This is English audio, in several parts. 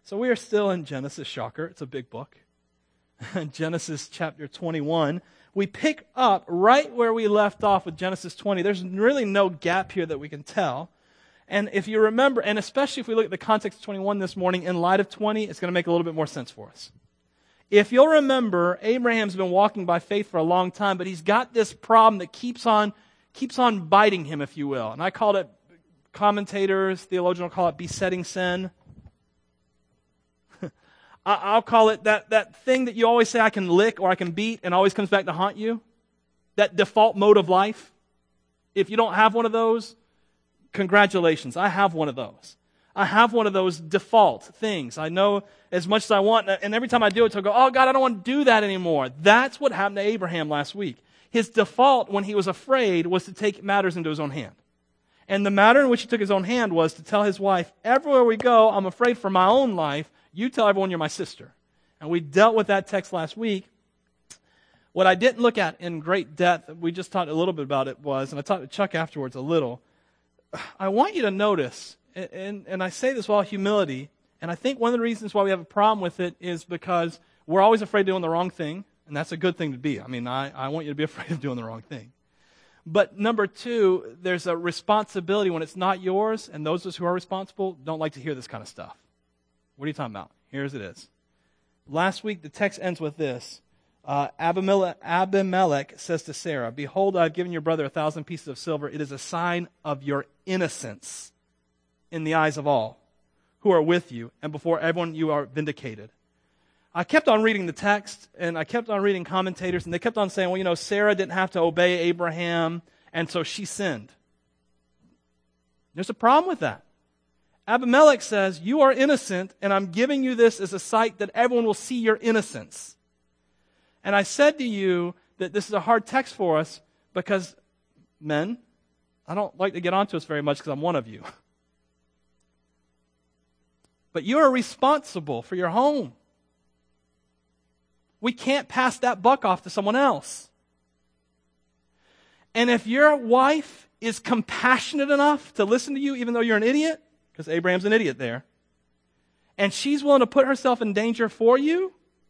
So we are still in Genesis, shocker. It's a big book. Genesis chapter 21. We pick up right where we left off with Genesis 20. There's really no gap here that we can tell. And if you remember, and especially if we look at the context of 21 this morning, in light of 20, it's going to make a little bit more sense for us. If you'll remember, Abraham's been walking by faith for a long time, but he's got this problem that keeps on biting him, if you will. And I called it, commentators, theologians will call it besetting sin. I'll call it that thing that you always say I can lick or I can beat and always comes back to haunt you. That default mode of life. If you don't have one of those, congratulations. I have one of those. I have one of those default things. I know as much as I want, and every time I do it, I'll go, oh God, I don't want to do that anymore. That's what happened to Abraham last week. His default when he was afraid was to take matters into his own hand. And the matter in which he took his own hand was to tell his wife, everywhere we go, I'm afraid for my own life. You tell everyone you're my sister. And we dealt with that text last week. What I didn't look at in great depth, we just talked a little bit about it was, and I talked to Chuck afterwards a little, I want you to notice, and I say this with all humility, and I think one of the reasons why we have a problem with it is because we're always afraid of doing the wrong thing, and that's a good thing to be. I mean, I want you to be afraid of doing the wrong thing. But number two, there's a responsibility when it's not yours, and those of us who are responsible don't like to hear this kind of stuff. What are you talking about? Here's it is. Last week, the text ends with this. Abimelech says to Sarah, behold, I've given your brother 1,000 pieces of silver. It is a sign of your innocence in the eyes of all who are with you, and before everyone you are vindicated. I kept on reading the text, and I kept on reading commentators, and they kept on saying, well, you know, Sarah didn't have to obey Abraham, and so she sinned. There's a problem with that. Abimelech says, you are innocent, and I'm giving you this as a sight that everyone will see your innocence. And I said to you that this is a hard text for us because, men, I don't like to get onto this very much because I'm one of you. But you are responsible for your home. We can't pass that buck off to someone else. And if your wife is compassionate enough to listen to you even though you're an idiot, because Abraham's an idiot there, and she's willing to put herself in danger for you,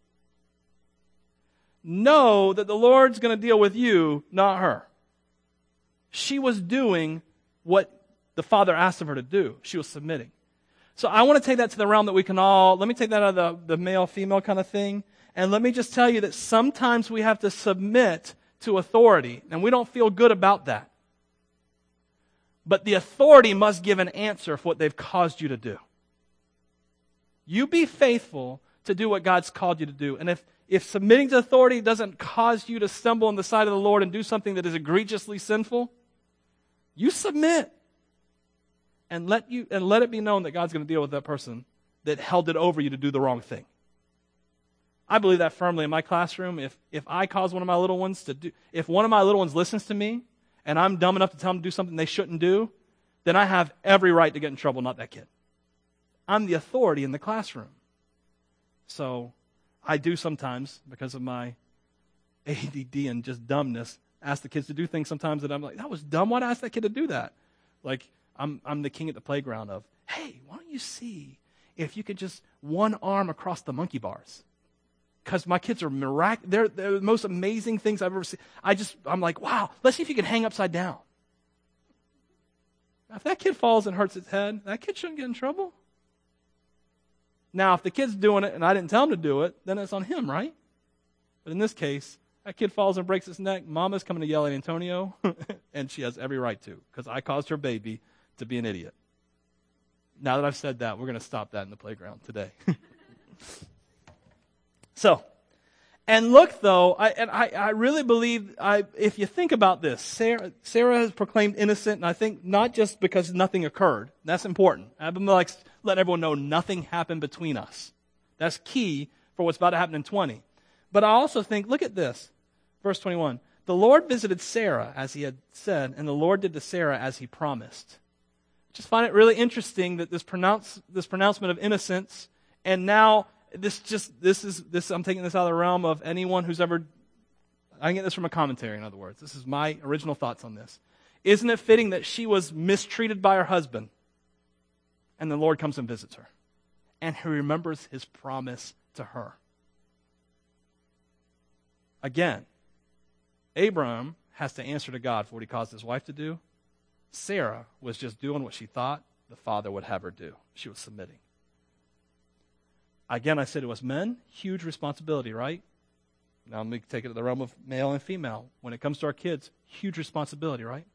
know that the Lord's going to deal with you, not her. She was doing what the Father asked of her to do. She was submitting. So I want to take that to the realm that we can all, let me take that out of the male-female kind of thing, and let me just tell you that sometimes we have to submit to authority, and we don't feel good about that. But the authority must give an answer for what they've caused you to do. You be faithful to do what God's called you to do. And if submitting to authority doesn't cause you to stumble on the side of the Lord and do something that is egregiously sinful, you submit. And let it be known that God's going to deal with that person that held it over you to do the wrong thing. I believe that firmly in my classroom. If I cause one of my little ones to do, if one of my little ones listens to me, and I'm dumb enough to tell them to do something they shouldn't do, then I have every right to get in trouble, not that kid. I'm the authority in the classroom. So I do sometimes, because of my ADD and just dumbness, ask the kids to do things sometimes that I'm like, that was dumb. Why'd I ask that kid to do that? Like, I'm the king at the playground of, hey, why don't you see if you could just one arm across the monkey bars? Because my kids are they're the most amazing things I've ever seen. I'm like, wow, let's see if you can hang upside down. Now, if that kid falls and hurts its head, that kid shouldn't get in trouble. Now, if the kid's doing it and I didn't tell him to do it, then it's on him, right? But in this case, that kid falls and breaks his neck. Mama's coming to yell at Antonio, and she has every right to, because I caused her baby to be an idiot. Now that I've said that, we're going to stop that in the playground today. So, and look though, I really believe, if you think about this, Sarah has proclaimed innocent, and I think not just because nothing occurred. That's important. Abimelech's letting everyone know nothing happened between us. That's key for what's about to happen in 20. But I also think, look at this, verse 21. The Lord visited Sarah as he had said, and the Lord did to Sarah as he promised. Just find it really interesting that this pronouncement of innocence, and now this I'm taking this out of the realm of anyone who's ever, I can get this from a commentary, in other words. This is my original thoughts on this. Isn't it fitting that she was mistreated by her husband, and the Lord comes and visits her? and he remembers his promise to her. Again, Abraham has to answer to God for what he caused his wife to do. Sarah was just doing what she thought the father would have her do. She was submitting. Again, I said to us men, huge responsibility, right? Now let me take it to the realm of male and female. When it comes to our kids, huge responsibility, right?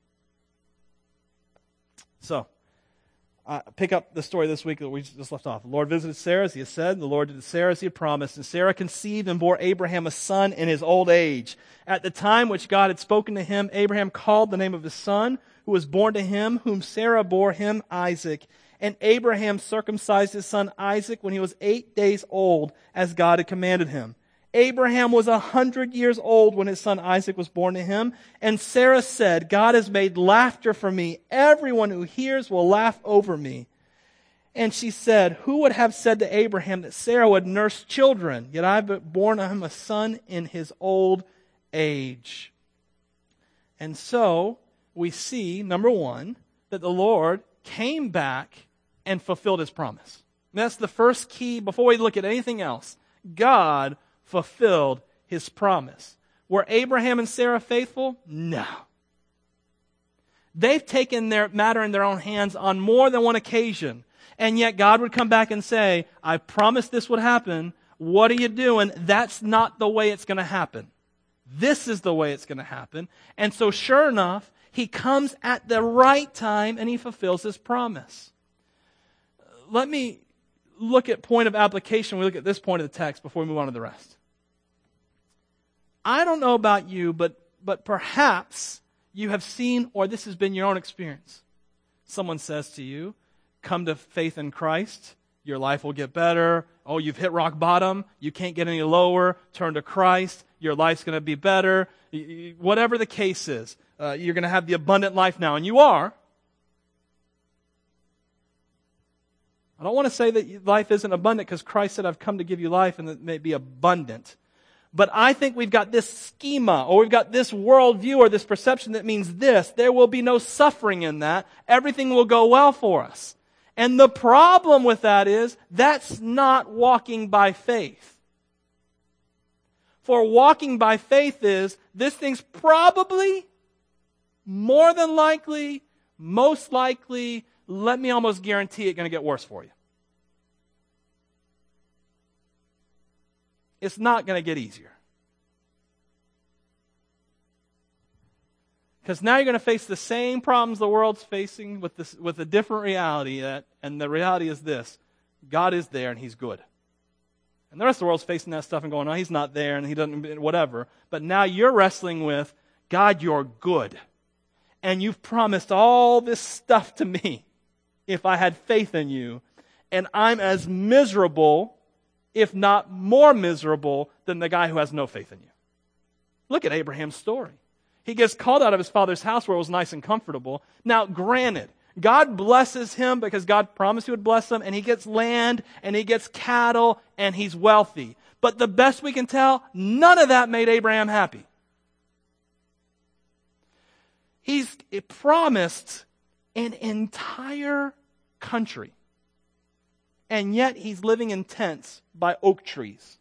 So, pick up the story this week that we just left off. The Lord visited Sarah, as he had said. The Lord did to Sarah as he had promised. And Sarah conceived and bore Abraham a son in his old age. At the time which God had spoken to him, Abraham called the name of his son, who was born to him, whom Sarah bore him, Isaac. And Abraham circumcised his son Isaac when he was 8 days old, as God had commanded him. Abraham was 100 years old when his son Isaac was born to him. And Sarah said, God has made laughter for me. Everyone who hears will laugh over me. And she said, who would have said to Abraham that Sarah would nurse children? Yet I have borne him a son in his old age. And so we see, number one, that the Lord came back and fulfilled his promise. And that's the first key before we look at anything else. God fulfilled his promise. Were Abraham and Sarah faithful? No. They've taken their matter in their own hands on more than one occasion. And yet God would come back and say, I promised this would happen. What are you doing? That's not the way it's going to happen. This is the way it's going to happen. And so sure enough, he comes at the right time and he fulfills his promise. Let me look at point of application. We look at this point of the text before we move on to the rest. I don't know about you, but perhaps you have seen, or this has been your own experience. Someone says to you, come to faith in Christ, your life will get better. Oh, you've hit rock bottom, you can't get any lower, turn to Christ, your life's going to be better. Whatever the case is, you're going to have the abundant life now, and you are. I don't want to say that life isn't abundant because Christ said, I've come to give you life and that it may be abundant. But I think we've got this schema, or we've got this worldview, or this perception that means this. There will be no suffering in that. Everything will go well for us. And the problem with that is, that's not walking by faith. For walking by faith is, this thing's probably, more than likely, most likely, let me almost guarantee it's going to get worse for you. It's not going to get easier. Because now you're going to face the same problems the world's facing with a different reality. And the reality is this: God is there and he's good. And the rest of the world's facing that stuff and going, no, he's not there and he doesn't, whatever. But now you're wrestling with, God, you're good. And you've promised all this stuff to me if I had faith in you. And I'm as miserable, if not more miserable, than the guy who has no faith in you. Look at Abraham's story. He gets called out of his father's house where it was nice and comfortable. Now, granted, God blesses him because God promised he would bless him, and he gets land, and he gets cattle, and he's wealthy. But the best we can tell, none of that made Abraham happy. He's promised an entire country, and yet he's living in tents by oak trees.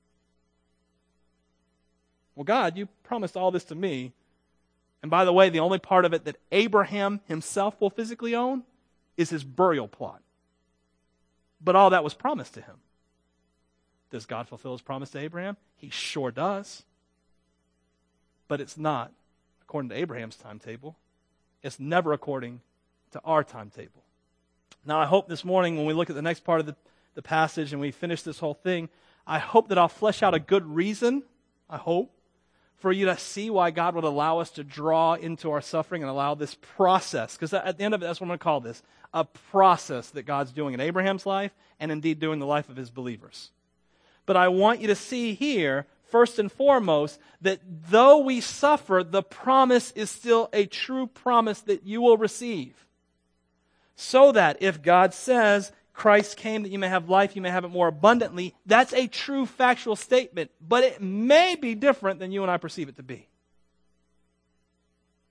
Well, God, you promised all this to me. And by the way, the only part of it that Abraham himself will physically own is his burial plot. But all that was promised to him. Does God fulfill his promise to Abraham? He sure does. But it's not according to Abraham's timetable. It's never according to our timetable. Now, I hope this morning when we look at the next part of the passage and we finish this whole thing, I hope that I'll flesh out a good reason, I hope, for you to see why God would allow us to draw into our suffering and allow this process. Because at the end of it, that's what I'm going to call this, a process that God's doing in Abraham's life and indeed doing the life of his believers. But I want you to see here, first and foremost, that though we suffer, the promise is still a true promise that you will receive. So that if God says, Christ came that you may have life, you may have it more abundantly, that's a true factual statement, but it may be different than you and I perceive it to be.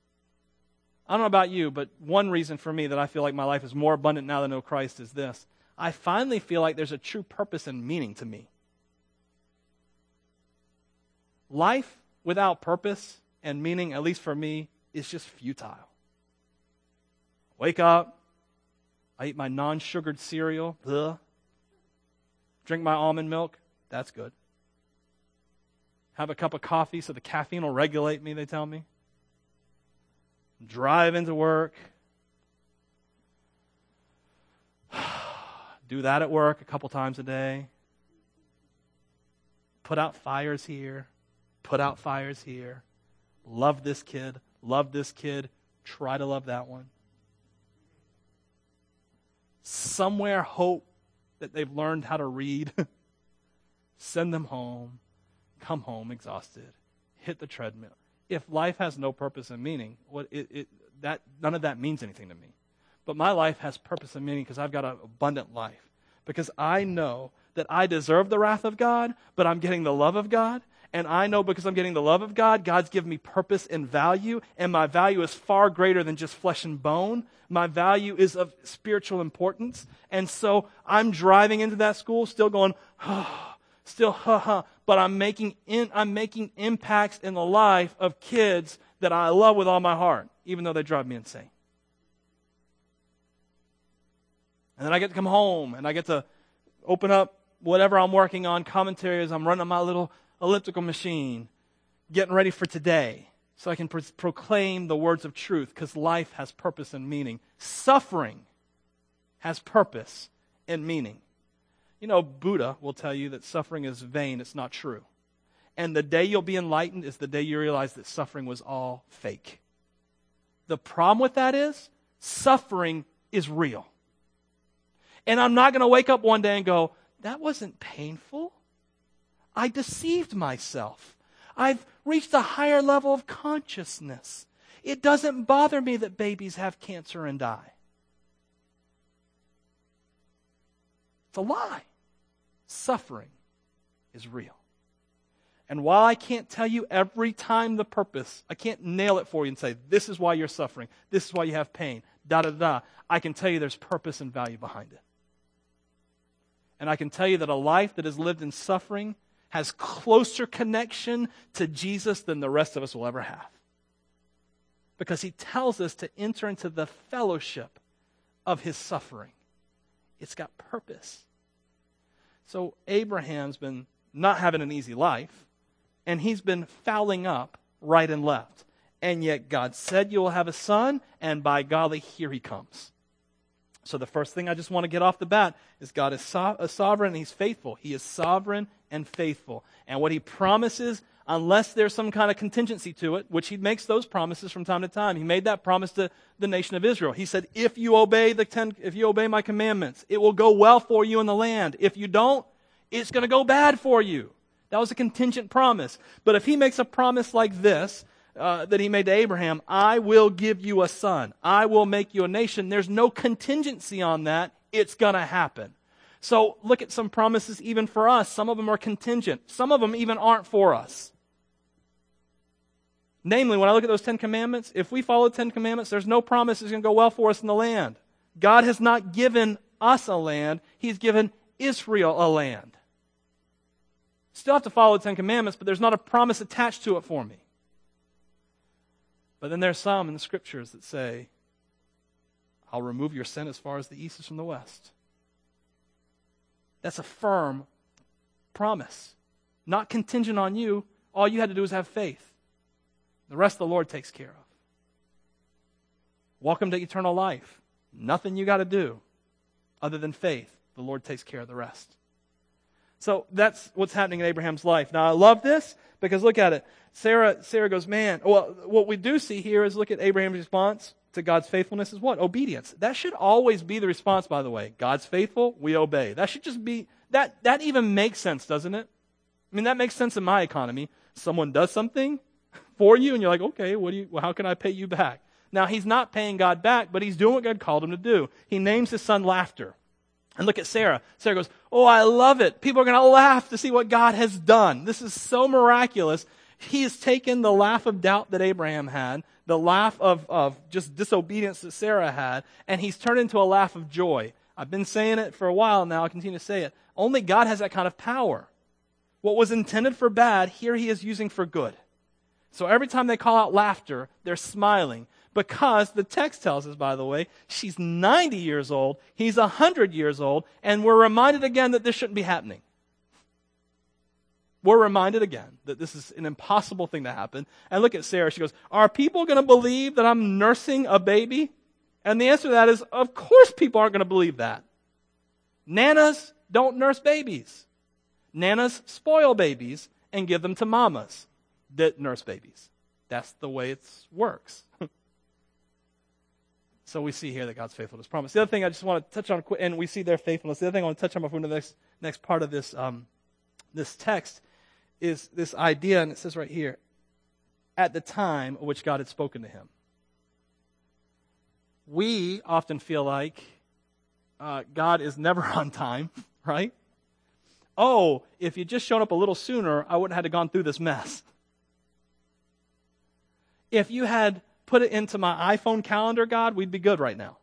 I don't know about you, but one reason for me that I feel like my life is more abundant now than I know Christ is this. I finally feel like there's a true purpose and meaning to me. Life without purpose and meaning, at least for me, is just futile. Wake up, I eat my non-sugared cereal, drink my almond milk, that's good. Have a cup of coffee so the caffeine will regulate me, they tell me. Drive into work. Do that at work a couple times a day. Put out fires here. Put out fires here. Love this kid. Love this kid. Try to love that one. Somewhere hope that they've learned how to read. Send them home. Come home exhausted. Hit the treadmill. If life has no purpose and meaning, none of that means anything to me. But my life has purpose and meaning because I've got an abundant life. Because I know that I deserve the wrath of God, but I'm getting the love of God. And I know because I'm getting the love of God, God's given me purpose and value. And my value is far greater than just flesh and bone. My value is of spiritual importance. And so I'm driving into that school still going, but I'm making impacts in the life of kids that I love with all my heart, even though they drive me insane. And then I get to come home, and I get to open up whatever I'm working on, commentaries. I'm running my little elliptical machine, getting ready for today, so I can proclaim the words of truth, because life has purpose and meaning. Suffering has purpose and meaning. You know, Buddha will tell you that suffering is vain. It's not true. And the day you'll be enlightened is the day you realize that suffering was all fake. The problem with that is suffering is real. And I'm not going to wake up one day and go, that wasn't painful. I deceived myself. I've reached a higher level of consciousness. It doesn't bother me that babies have cancer and die. It's a lie. Suffering is real. And while I can't tell you every time the purpose, I can't nail it for you and say, this is why you're suffering, this is why you have pain, I can tell you there's purpose and value behind it. And I can tell you that a life that is lived in suffering has closer connection to Jesus than the rest of us will ever have. Because he tells us to enter into the fellowship of his suffering. It's got purpose. So Abraham's been not having an easy life, and he's been fouling up right and left. And yet God said you will have a son, and by golly, here he comes. So the first thing I just want to get off the bat is God is sovereign and he's faithful. He is sovereign and faithful. And what he promises, unless there's some kind of contingency to it, which he makes those promises from time to time. He made that promise to the nation of Israel. He said, if you obey my commandments, it will go well for you in the land. If you don't, it's going to go bad for you. That was a contingent promise. But if he makes a promise like this, that he made to Abraham, I will give you a son. I will make you a nation. There's no contingency on that. It's going to happen. So look at some promises even for us. Some of them are contingent. Some of them even aren't for us. Namely, when I look at those 10 commandments, if we follow the 10 commandments, there's no promise it's going to go well for us in the land. God has not given us a land. He's given Israel a land. Still have to follow the 10 commandments, but there's not a promise attached to it for me. But then there's some in the scriptures that say, I'll remove your sin as far as the east is from the west. That's a firm promise. Not contingent on you. All you had to do is have faith. The rest the Lord takes care of. Welcome to eternal life. Nothing you got to do other than faith. The Lord takes care of the rest. So that's what's happening in Abraham's life. Now I love this because look at it. Sarah goes, man, well, what we do see here is look at Abraham's response to God's faithfulness is what? Obedience. That should always be the response, by the way. God's faithful, we obey. That should just be, that even makes sense, doesn't it? I mean, that makes sense in my economy. Someone does something for you and you're like, okay, how can I pay you back? Now, he's not paying God back, but he's doing what God called him to do. He names his son Laughter. And look at Sarah. Sarah goes, oh, I love it. People are going to laugh to see what God has done. This is so miraculous. He has taken the laugh of doubt that Abraham had, the laugh of just disobedience that Sarah had, and he's turned into a laugh of joy. I've been saying it for a while now. I'll continue to say it. Only God has that kind of power. What was intended for bad, here he is using for good. So every time they call out laughter, they're smiling. Because the text tells us, by the way, she's 90 years old, he's 100 years old, and we're reminded again that this shouldn't be happening. We're reminded again that this is an impossible thing to happen. And look at Sarah. She goes, are people going to believe that I'm nursing a baby? And the answer to that is, of course people aren't going to believe that. Nanas don't nurse babies. Nanas spoil babies and give them to mamas that nurse babies. That's the way it works. So we see here that God's faithfulness promise. The other thing I just want to touch on, and we see their faithfulness. The other thing I want to touch on before the next part of this this text is this idea, and it says right here, at the time of which God had spoken to him. We often feel like God is never on time, right? Oh, if you'd just shown up a little sooner, I wouldn't have had to gone through this mess. If you had put it into my iPhone calendar, God, we'd be good right now.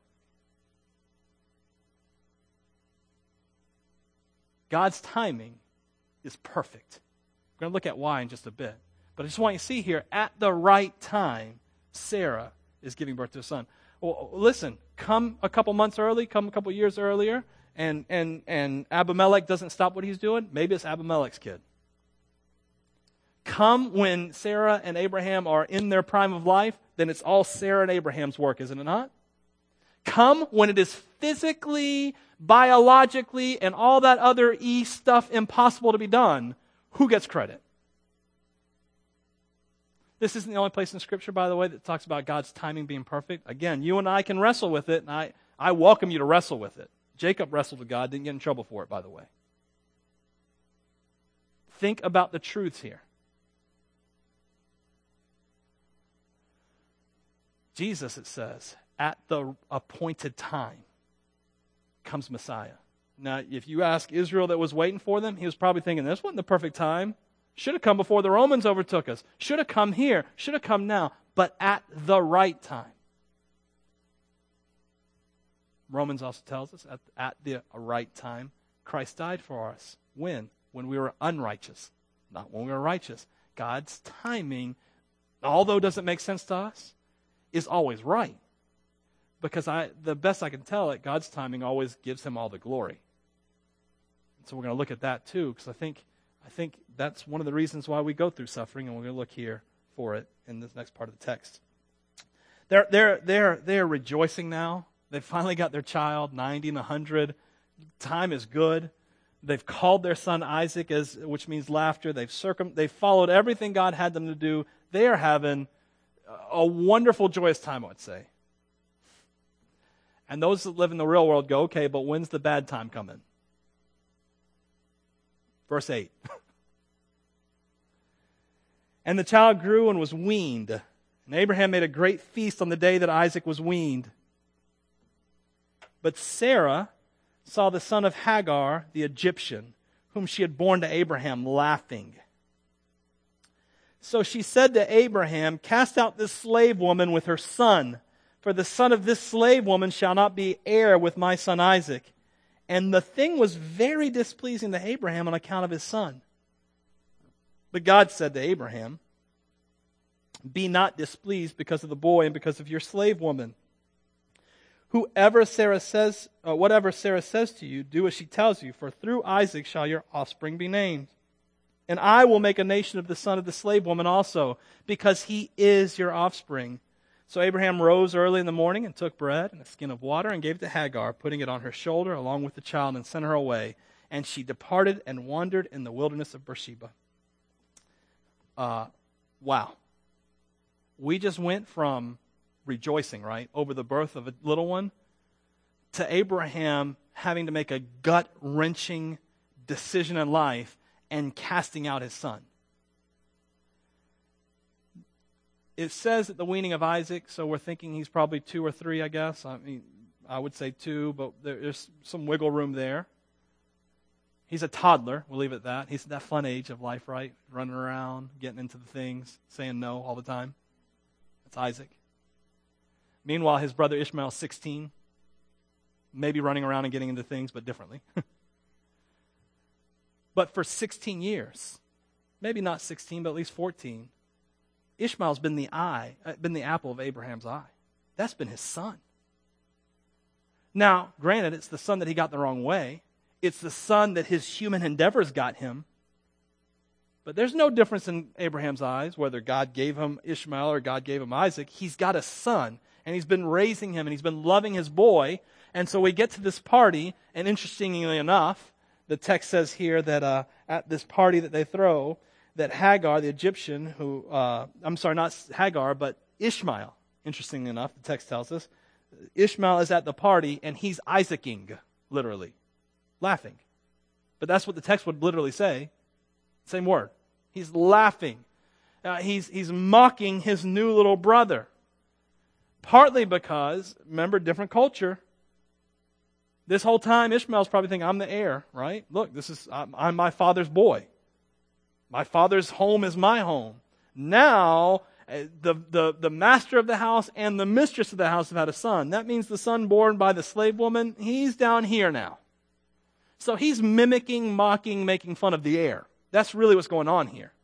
God's timing is perfect. We're going to look at why in just a bit. But I just want you to see here, at the right time, Sarah is giving birth to a son. Well, listen, come a couple months early, come a couple years earlier, and Abimelech doesn't stop what he's doing, maybe it's Abimelech's kid. Come when Sarah and Abraham are in their prime of life, then it's all Sarah and Abraham's work, isn't it not? Come when it is physically, biologically, and all that other stuff impossible to be done, who gets credit? This isn't the only place in Scripture, by the way, that talks about God's timing being perfect. Again, you and I can wrestle with it, and I welcome you to wrestle with it. Jacob wrestled with God, didn't get in trouble for it, by the way. Think about the truths here. Jesus, it says, at the appointed time comes Messiah. Now, if you ask Israel that was waiting for them, he was probably thinking, this wasn't the perfect time. Should have come before the Romans overtook us. Should have come here. Should have come now. But at the right time. Romans also tells us at the right time, Christ died for us. When? When we were unrighteous. Not when we were righteous. God's timing, although it doesn't make sense to us, is always right. Because the best I can tell it, God's timing always gives him all the glory. And so we're going to look at that too, because I think that's one of the reasons why we go through suffering, and we're going to look here for it in this next part of the text. They're rejoicing now. They've finally got their child, 90 and 100. Time is good. They've called their son Isaac, which means laughter. They've followed everything God had them to do. They are having a wonderful, joyous time, I would say. And those that live in the real world go, okay, but when's the bad time coming? Verse 8. And the child grew and was weaned. And Abraham made a great feast on the day that Isaac was weaned. But Sarah saw the son of Hagar, the Egyptian, whom she had borne to Abraham, laughing. So she said to Abraham, cast out this slave woman with her son, for the son of this slave woman shall not be heir with my son Isaac. And the thing was very displeasing to Abraham on account of his son. But God said to Abraham, be not displeased because of the boy and because of your slave woman. Whatever Sarah says to you, do as she tells you, for through Isaac shall your offspring be named. And I will make a nation of the son of the slave woman also, because he is your offspring. So Abraham rose early in the morning and took bread and a skin of water and gave it to Hagar, putting it on her shoulder along with the child, and sent her away. And she departed and wandered in the wilderness of Beersheba. Wow. We just went from rejoicing, right, over the birth of a little one, to Abraham having to make a gut-wrenching decision in life and casting out his son. It says at the weaning of Isaac, so we're thinking he's probably 2 or 3, I guess. I mean, I would say 2, but there's some wiggle room there. He's a toddler, we'll leave it at that. He's at that fun age of life, right? Running around, getting into the things, saying no all the time. That's Isaac. Meanwhile, his brother Ishmael's 16. maybe running around and getting into things, but differently. But for 16 years, maybe not 16, but at least 14, Ishmael's been the apple of Abraham's eye. That's been his son. Now, granted, it's the son that he got the wrong way. It's the son that his human endeavors got him. But there's no difference in Abraham's eyes, whether God gave him Ishmael or God gave him Isaac. He's got a son, and he's been raising him, and he's been loving his boy. And so we get to this party, and interestingly enough, the text says here that at this party that they throw, that Hagar, the Egyptian, not Hagar, but Ishmael, interestingly enough, the text tells us, Ishmael is at the party, and he's Isaacing, literally, laughing. But that's what the text would literally say. Same word. He's laughing. He's mocking his new little brother. Partly because, remember, different culture. This whole time, Ishmael's probably thinking, I'm the heir, right? Look, I'm my father's boy. My father's home is my home. Now, the master of the house and the mistress of the house have had a son. That means the son born by the slave woman, he's down here now. So he's mimicking, mocking, making fun of the heir. That's really what's going on here.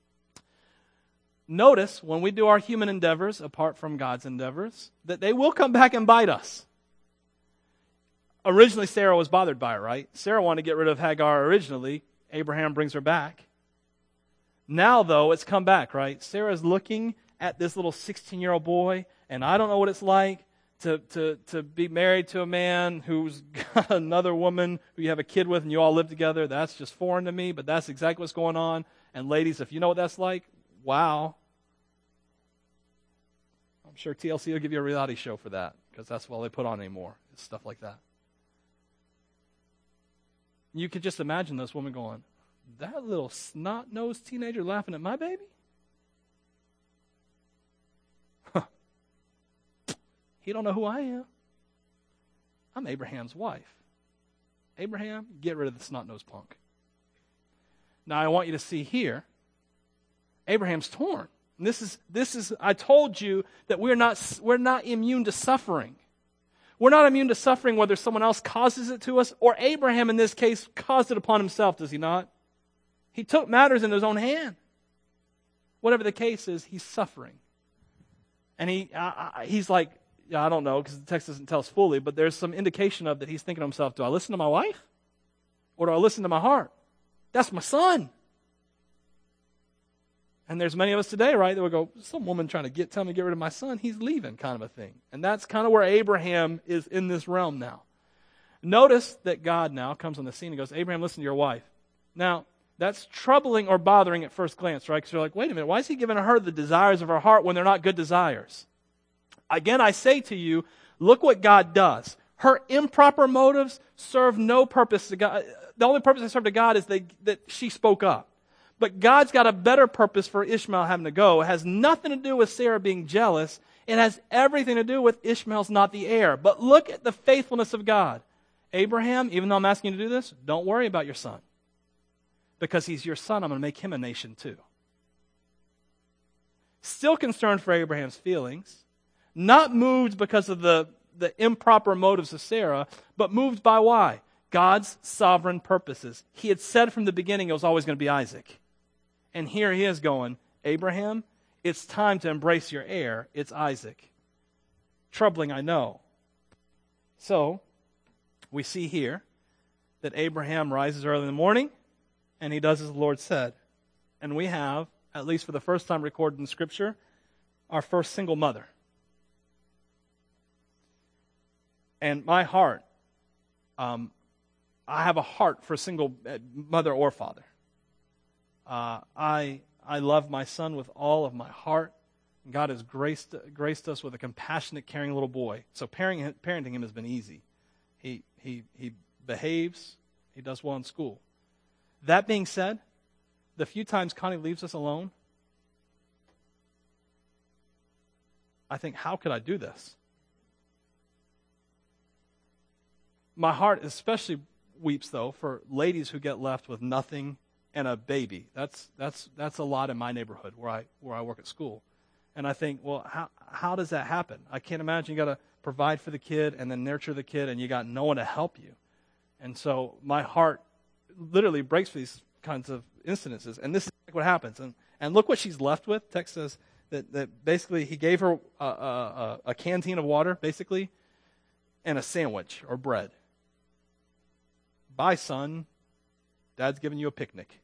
Notice, when we do our human endeavors, apart from God's endeavors, that they will come back and bite us. Originally, Sarah was bothered by it, right? Sarah wanted to get rid of Hagar originally. Abraham brings her back. Now, though, it's come back, right? Sarah's looking at this little 16-year-old boy, and I don't know what it's like to be married to a man who's got another woman who you have a kid with and you all live together. That's just foreign to me, but that's exactly what's going on. And ladies, if you know what that's like, wow. I'm sure TLC will give you a reality show for that, because that's all they put on anymore. It's stuff like that. You could just imagine this woman going, that little snot-nosed teenager laughing at my baby? He don't know who I am. I'm Abraham's wife. Abraham, get rid of the snot-nosed punk. Now I want you to see here, Abraham's torn. And this is. I told you that we're not immune to suffering. We're not immune to suffering whether someone else causes it to us, or Abraham in this case caused it upon himself, does he not? He took matters in his own hand. Whatever the case is, he's suffering. And he's like, I don't know, because the text doesn't tell us fully, but there's some indication of that he's thinking to himself, do I listen to my wife? Or do I listen to my heart? That's my son. And there's many of us today, right, that will go, some woman trying to tell me to get rid of my son, he's leaving, kind of a thing. And that's kind of where Abraham is in this realm now. Notice that God now comes on the scene and goes, Abraham, listen to your wife. Now, that's troubling or bothering at first glance, right? Because you're like, wait a minute, why is he giving her the desires of her heart when they're not good desires? Again, I say to you, look what God does. Her improper motives serve no purpose to God. The only purpose they serve to God is that she spoke up. But God's got a better purpose for Ishmael having to go. It has nothing to do with Sarah being jealous. It has everything to do with Ishmael's not the heir. But look at the faithfulness of God. Abraham, even though I'm asking you to do this, don't worry about your son. Because he's your son, I'm going to make him a nation too. Still concerned for Abraham's feelings. Not moved because of the improper motives of Sarah, but moved by why? God's sovereign purposes. He had said from the beginning it was always going to be Isaac. And here he is going, Abraham, it's time to embrace your heir. It's Isaac. Troubling, I know. So, we see here that Abraham rises early in the morning, and he does as the Lord said. And we have, at least for the first time recorded in Scripture, our first single mother. And my heart, I have a heart for a single mother or father. I love my son with all of my heart. God has graced us with a compassionate, caring little boy. So parenting him has been easy. He behaves. He does well in school. That being said, the few times Connie leaves us alone, I think, how could I do this? My heart especially weeps, though, for ladies who get left with nothing and a baby. That's a lot in my neighborhood where I work at school. And I think, well, how does that happen? I can't imagine you got to provide for the kid and then nurture the kid, and you got no one to help you. And so my heart literally breaks for these kinds of incidences. And this is what happens. And look what she's left with. Text says that basically he gave her a canteen of water, basically, and a sandwich or bread. Bye, son. Dad's giving you a picnic.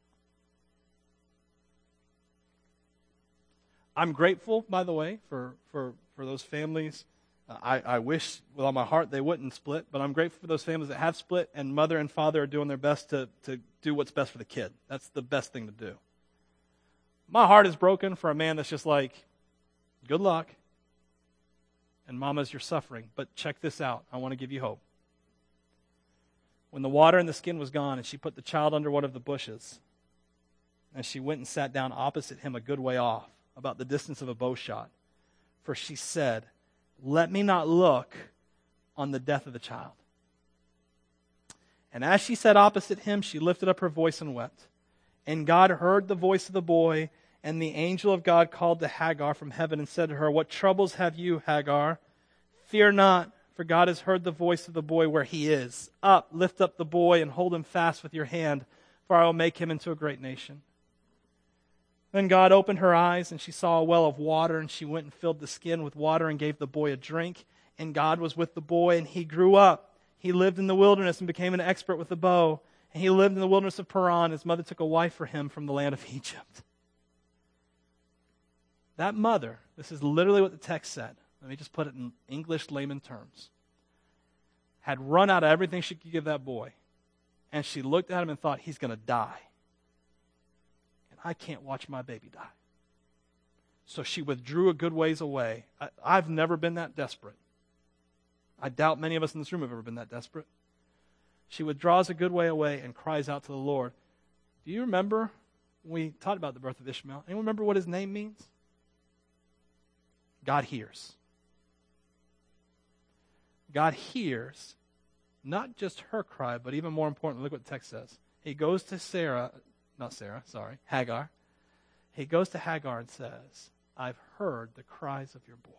I'm grateful, by the way, for those families. I wish with all my heart they wouldn't split, but I'm grateful for those families that have split, and mother and father are doing their best to do what's best for the kid. That's the best thing to do. My heart is broken for a man that's just like, good luck, and mamas, you're suffering, but check this out. I want to give you hope. When the water in the skin was gone, and she put the child under one of the bushes, and she went and sat down opposite him a good way off, about the distance of a bow shot. For she said, let me not look on the death of the child. And as she sat opposite him, she lifted up her voice and wept. And God heard the voice of the boy, and the angel of God called to Hagar from heaven and said to her, what troubles have you, Hagar? Fear not, for God has heard the voice of the boy where he is. Up, lift up the boy and hold him fast with your hand, for I will make him into a great nation. Then God opened her eyes, and she saw a well of water, and she went and filled the skin with water and gave the boy a drink. And God was with the boy, and he grew up. He lived in the wilderness and became an expert with the bow. And he lived in the wilderness of Paran. His mother took a wife for him from the land of Egypt. That mother, this is literally what the text said. Let me just put it in English layman terms. Had run out of everything she could give that boy. And she looked at him and thought, he's going to die. I can't watch my baby die. So she withdrew a good ways away. I've never been that desperate. I doubt many of us in this room have ever been that desperate. She withdraws a good way away and cries out to the Lord. Do you remember when we talked about the birth of Ishmael? Anyone remember what his name means? God hears. God hears not just her cry, but even more importantly, look what the text says. He goes to Hagar. He goes to Hagar and says, I've heard the cries of your boy.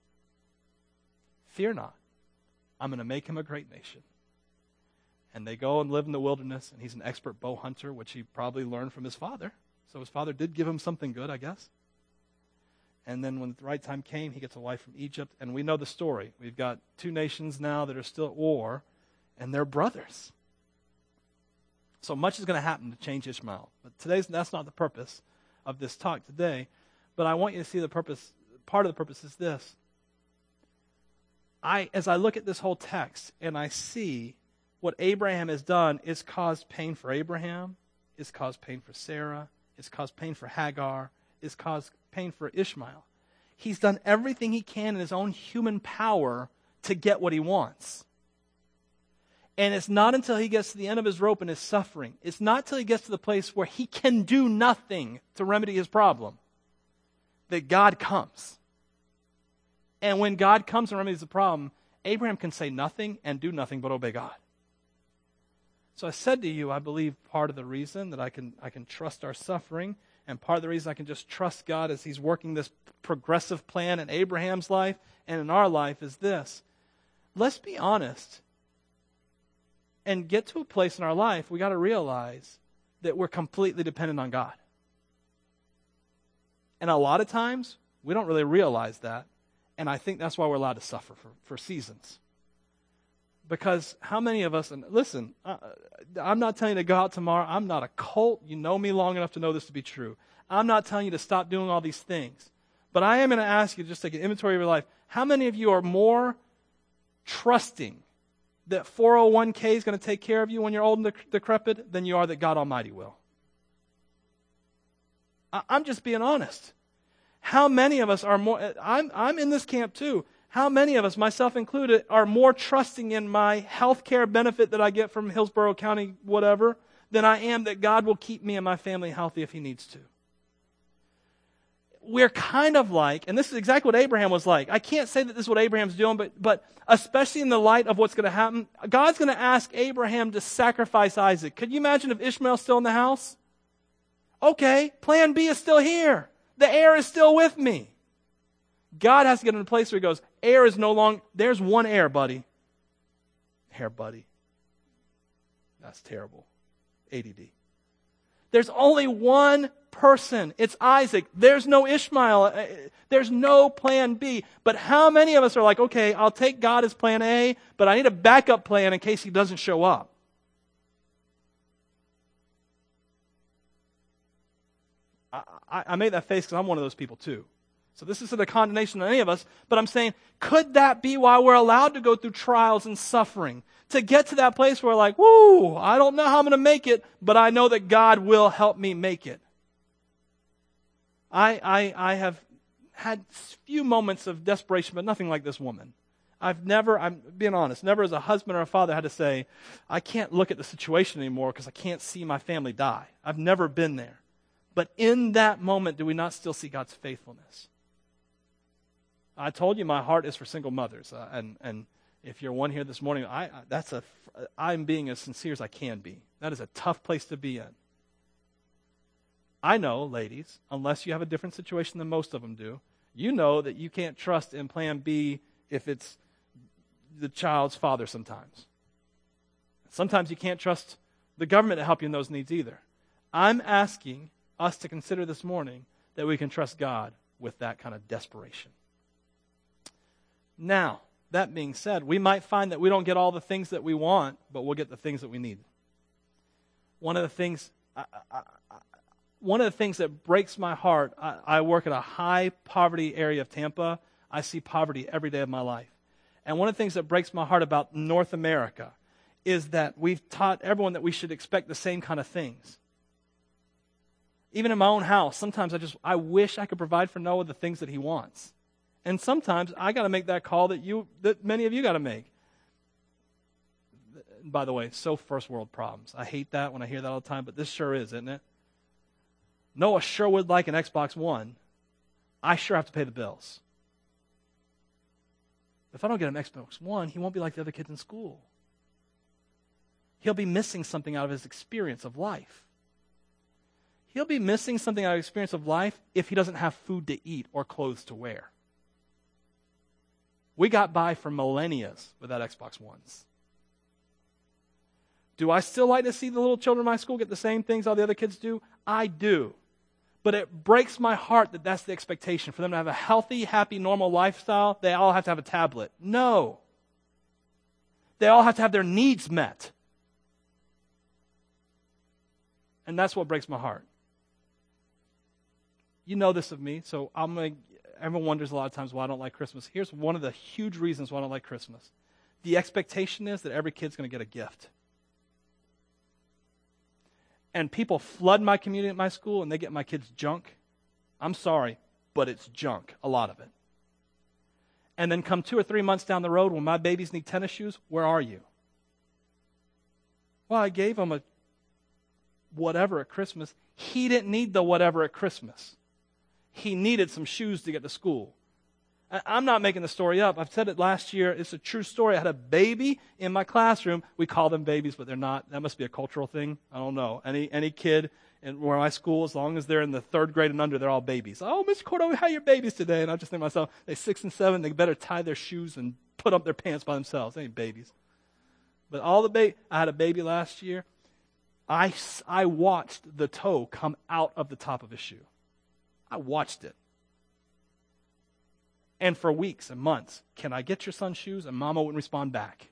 Fear not. I'm going to make him a great nation. And they go and live in the wilderness, and he's an expert bow hunter, which he probably learned from his father. So his father did give him something good, I guess. And then when the right time came, he gets a wife from Egypt, and we know the story. We've got two nations now that are still at war, and they're brothers. So much is going to happen to change Ishmael. But that's not the purpose of this talk today. But I want you to see the purpose. Part of the purpose is this. As I look at this whole text and I see what Abraham has done, it's caused pain for Abraham, it's caused pain for Sarah, it's caused pain for Hagar, it's caused pain for Ishmael. He's done everything he can in his own human power to get what he wants. And it's not until he gets to the end of his rope and his suffering, it's not until he gets to the place where he can do nothing to remedy his problem, that God comes. And when God comes and remedies the problem, Abraham can say nothing and do nothing but obey God. So I said to you, I believe part of the reason that I can trust our suffering, and part of the reason I can just trust God as he's working this progressive plan in Abraham's life and in our life is this. Let's be honest. And get to a place in our life, we got to realize that we're completely dependent on God. And a lot of times, we don't really realize that. And I think that's why we're allowed to suffer for seasons. Because how many of us, and listen, I'm not telling you to go out tomorrow. I'm not a cult. You know me long enough to know this to be true. I'm not telling you to stop doing all these things. But I am going to ask you to just take an inventory of your life. How many of you are more trusting that 401k is going to take care of you when you're old and decrepit than you are that God Almighty will? I'm just being honest. How many of us are more, I'm in this camp too. How many of us, myself included, are more trusting in my health care benefit that I get from Hillsborough County, whatever, than I am that God will keep me and my family healthy if he needs to? We're kind of like, and this is exactly what Abraham was like. I can't say that this is what Abraham's doing, but especially in the light of what's going to happen, God's going to ask Abraham to sacrifice Isaac. Could you imagine if Ishmael's still in the house? Okay, plan B is still here. The heir is still with me. God has to get in a place where he goes, air is no longer, there's one air, buddy. Air, buddy. That's terrible. ADD. There's only one person. It's Isaac. There's no Ishmael. There's no plan B. But how many of us are like, okay, I'll take God as plan A, but I need a backup plan in case he doesn't show up? I made that face because I'm one of those people too. So this isn't a condemnation on any of us, but I'm saying, could that be why we're allowed to go through trials and suffering? To get to that place where we're like, whoo, I don't know how I'm going to make it, but I know that God will help me make it. I have had few moments of desperation, but nothing like this woman. I'm being honest, never as a husband or a father had to say, I can't look at the situation anymore because I can't see my family die. I've never been there. But in that moment, do we not still see God's faithfulness? I told you my heart is for single mothers, and if you're one here this morning, I'm being as sincere as I can be. That is a tough place to be in. I know, ladies, unless you have a different situation than most of them do, you know that you can't trust in plan B if it's the child's father sometimes. Sometimes you can't trust the government to help you in those needs either. I'm asking us to consider this morning that we can trust God with that kind of desperation. Now, that being said, we might find that we don't get all the things that we want, but we'll get the things that we need. One of the things that breaks my heart, I work at a high poverty area of Tampa. I see poverty every day of my life. And one of the things that breaks my heart about North America is that we've taught everyone that we should expect the same kind of things. Even in my own house, sometimes I wish I could provide for Noah the things that he wants. And sometimes I got to make that call that many of you got to make. By the way, so first world problems. I hate that when I hear that all the time, but this sure is, isn't it? Noah sure would like an Xbox One. I sure have to pay the bills. If I don't get an Xbox One, he won't be like the other kids in school. He'll be missing something out of his experience of life. He'll be missing something out of his experience of life if he doesn't have food to eat or clothes to wear. We got by for millennia without Xbox Ones. Do I still like to see the little children in my school get the same things all the other kids do? I do. But it breaks my heart that that's the expectation. For them to have a healthy, happy, normal lifestyle, they all have to have a tablet. No. They all have to have their needs met. And that's what breaks my heart. You know this of me, so everyone wonders a lot of times why I don't like Christmas. Here's one of the huge reasons why I don't like Christmas. The expectation is that every kid's going to get a gift. And people flood my community at my school and they get my kids junk. I'm sorry, but it's junk, a lot of it. And then come 2 or 3 months down the road when my babies need tennis shoes, where are you? Well, I gave them a whatever at Christmas. He didn't need the whatever at Christmas. He needed some shoes to get to school. I'm not making the story up. I've said it last year. It's a true story. I had a baby in my classroom. We call them babies, but they're not. That must be a cultural thing. I don't know. Any kid in where my school, as long as they're in the 3rd grade and under, they're all babies. Oh, Mr. Cordova, how are your babies today? And I just think to myself, they're 6 and 7. They better tie their shoes and put up their pants by themselves. They ain't babies. But I had a baby last year. I watched the toe come out of the top of his shoe. I watched it. And for weeks and months, can I get your son's shoes? And Mama wouldn't respond back.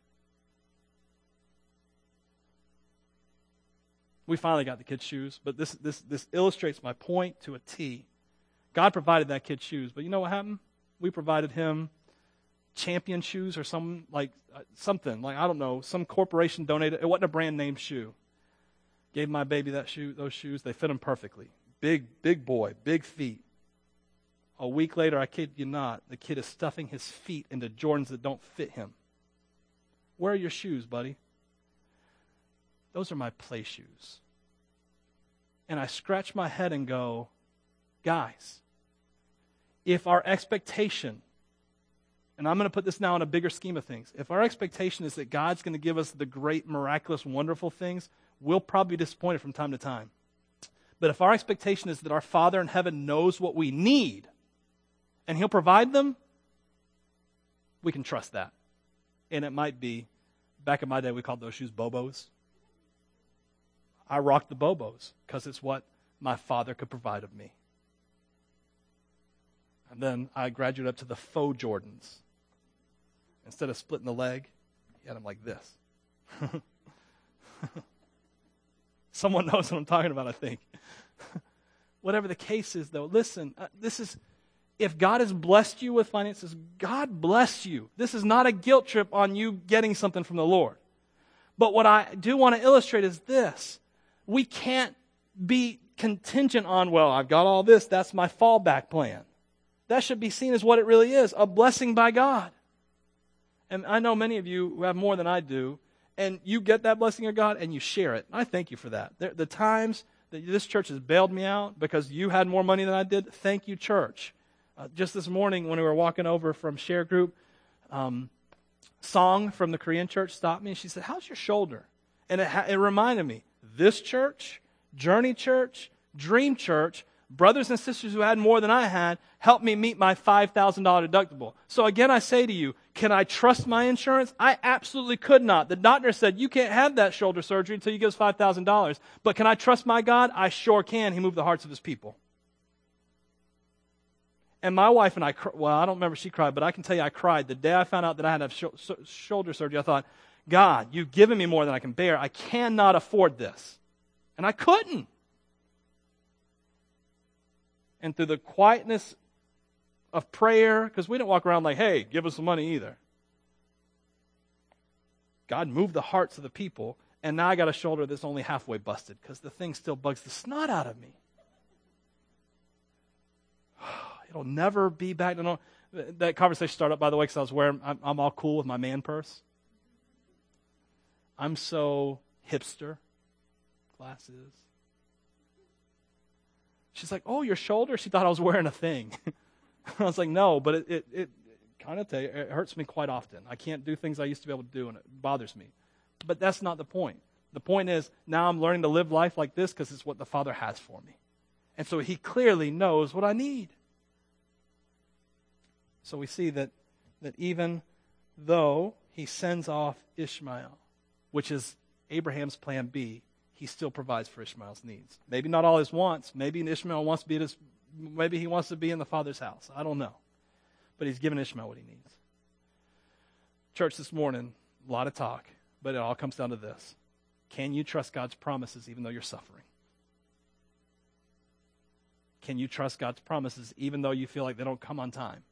We finally got the kid's shoes, but this illustrates my point to a T. God provided that kid shoes, but you know what happened? We provided him Champion shoes or something, I don't know, some corporation donated. It wasn't a brand name shoe. Gave my baby those shoes. They fit him perfectly. Big boy, big feet. A week later, I kid you not, the kid is stuffing his feet into Jordans that don't fit him. Where are your shoes, buddy? Those are my play shoes. And I scratch my head and go, guys, if our expectation, and I'm going to put this now in a bigger scheme of things, if our expectation is that God's going to give us the great, miraculous, wonderful things, we'll probably be disappointed from time to time. But if our expectation is that our Father in heaven knows what we need, and He'll provide them, we can trust that. And it might be, back in my day, we called those shoes Bobos. I rocked the Bobos because it's what my father could provide of me. And then I graduated up to the faux Jordans. Instead of splitting the leg, he had them like this. Someone knows what I'm talking about, I think. Whatever the case is, though, listen, if God has blessed you with finances, God bless you. This is not a guilt trip on you getting something from the Lord. But what I do want to illustrate is this. We can't be contingent on, well, I've got all this, that's my fallback plan. That should be seen as what it really is, a blessing by God. And I know many of you who have more than I do, and you get that blessing of God and you share it. I thank you for that. The times that this church has bailed me out because you had more money than I did, thank you, church. Just this morning when we were walking over from Share Group, Song from the Korean church stopped me and she said, how's your shoulder? And it reminded me, this church, Journey Church, Dream Church, brothers and sisters who had more than I had, helped me meet my $5,000 deductible. So again, I say to you, can I trust my insurance? I absolutely could not. The doctor said, you can't have that shoulder surgery until you give us $5,000. But can I trust my God? I sure can. He moved the hearts of his people. And my wife and I, well, I don't remember if she cried, but I can tell you I cried. The day I found out that I had to have shoulder surgery, I thought, God, you've given me more than I can bear. I cannot afford this. And I couldn't. And through the quietness of prayer, because we didn't walk around like, hey, give us some money either. God moved the hearts of the people, and now I got a shoulder that's only halfway busted because the thing still bugs the snot out of me. It'll never be back to normal. That conversation started up, by the way, because I'm all cool with my man purse. I'm so hipster. Glasses. She's like, oh, your shoulder? She thought I was wearing a thing. I was like, no, but it kind of it hurts me quite often. I can't do things I used to be able to do, and it bothers me. But that's not the point. The point is, now I'm learning to live life like this because it's what the Father has for me. And so he clearly knows what I need. So we see that even though he sends off Ishmael, which is Abraham's plan B, he still provides for Ishmael's needs. Maybe not all his wants. Maybe Ishmael wants to be maybe he wants to be in the Father's house. I don't know. But he's given Ishmael what he needs. Church, this morning, a lot of talk, but it all comes down to this. Can you trust God's promises even though you're suffering? Can you trust God's promises even though you feel like they don't come on time?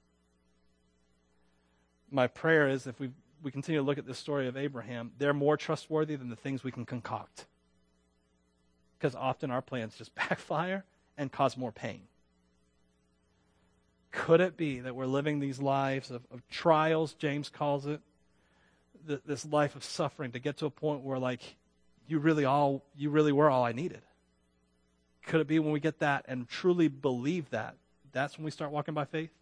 My prayer is if we continue to look at this story of Abraham, they're more trustworthy than the things we can concoct. Because often our plans just backfire and cause more pain. Could it be that we're living these lives of trials, James calls it, this life of suffering to get to a point where like you really were all I needed? Could it be when we get that and truly believe that, that's when we start walking by faith?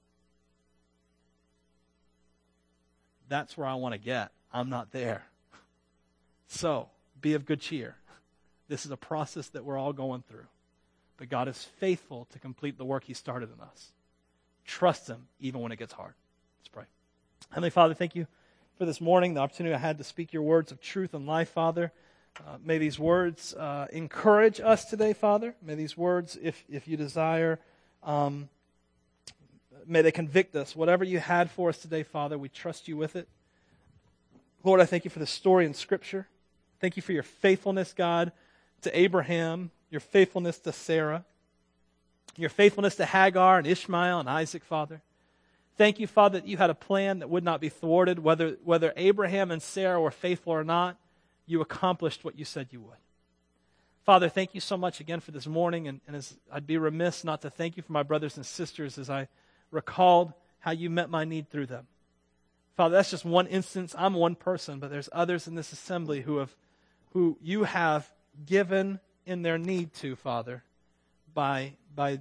That's where I want to get. I'm not there. So, be of good cheer. This is a process that we're all going through. But God is faithful to complete the work he started in us. Trust him even when it gets hard. Let's pray. Heavenly Father, thank you for this morning, the opportunity I had to speak your words of truth and life, Father. May these words encourage us today, Father. May these words, if you desire, may they convict us. Whatever you had for us today, Father, we trust you with it. Lord, I thank you for the story in Scripture. Thank you for your faithfulness, God, to Abraham, your faithfulness to Sarah, your faithfulness to Hagar and Ishmael and Isaac, Father. Thank you, Father, that you had a plan that would not be thwarted. Whether Abraham and Sarah were faithful or not, you accomplished what you said you would. Father, thank you so much again for this morning, and as I'd be remiss not to thank you for my brothers and sisters as I recalled how you met my need through them. Father, that's just one instance. I'm one person, but there's others in this assembly who you have given in their need to, Father, by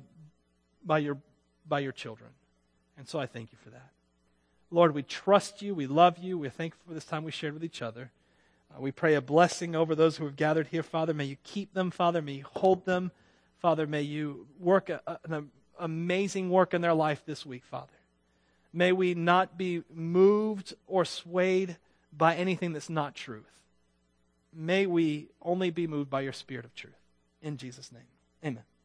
your children. And so I thank you for that. Lord, we trust you. We love you. We're thankful for this time we shared with each other. We pray a blessing over those who have gathered here, Father. May you keep them, Father. May you hold them. Father, may you work an amazing work in their life this week, Father. May we not be moved or swayed by anything that's not truth. May we only be moved by your Spirit of truth. In Jesus' name, amen.